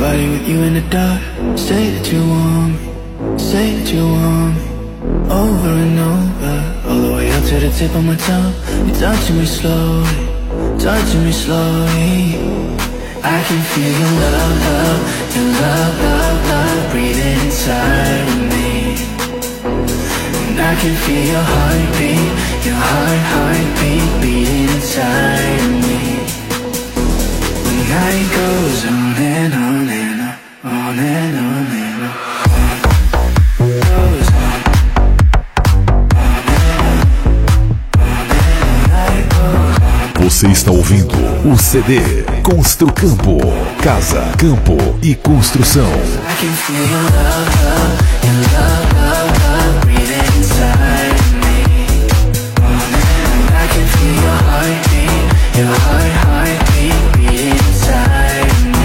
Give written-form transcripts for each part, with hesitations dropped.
body with you in the dark. Say that you want me, say that you want me, over and over, all the way up to the tip of my tongue. You're touching me slowly, touching me slowly. I can feel your love, love, your love, love, love breathing inside of me. And I can feel your heartbeat, your heartbeat beating inside of me. The night goes on and on and on, on and on and on. Goes on, on and on, on and night goes on. Você está ouvindo o CD Construcampo, Casa, Campo e Construção. I can feel your love, love, your love, love, love breathing inside of me. And I can feel your heartbeat, your heartbeat beating inside of me.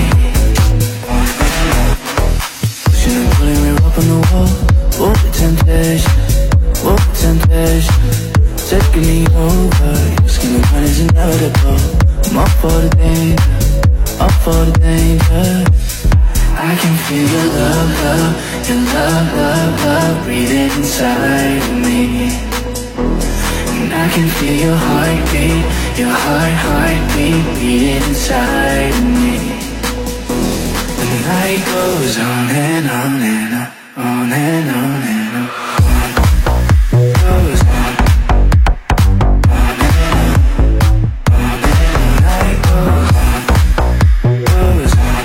Pushing and pulling, we're up on the wall. What the temptation, what the temptation, taking me over. Your skin and mine is inevitable. I'm up for the danger, up for the danger. I can feel your love, love, your love, love, love breathing inside of me. And I can feel your heartbeat, your heartbeat beating inside of me. And the night goes on and on and on, on and on and on. Goes on, on and on, on and on. The night goes on, goes on.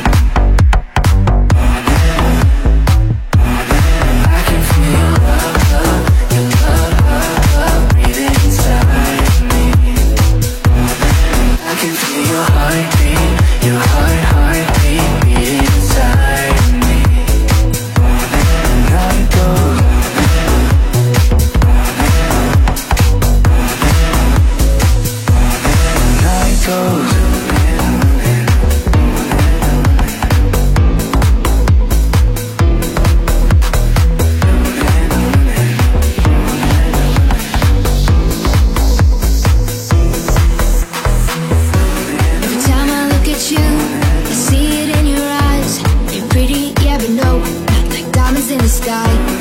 In the sky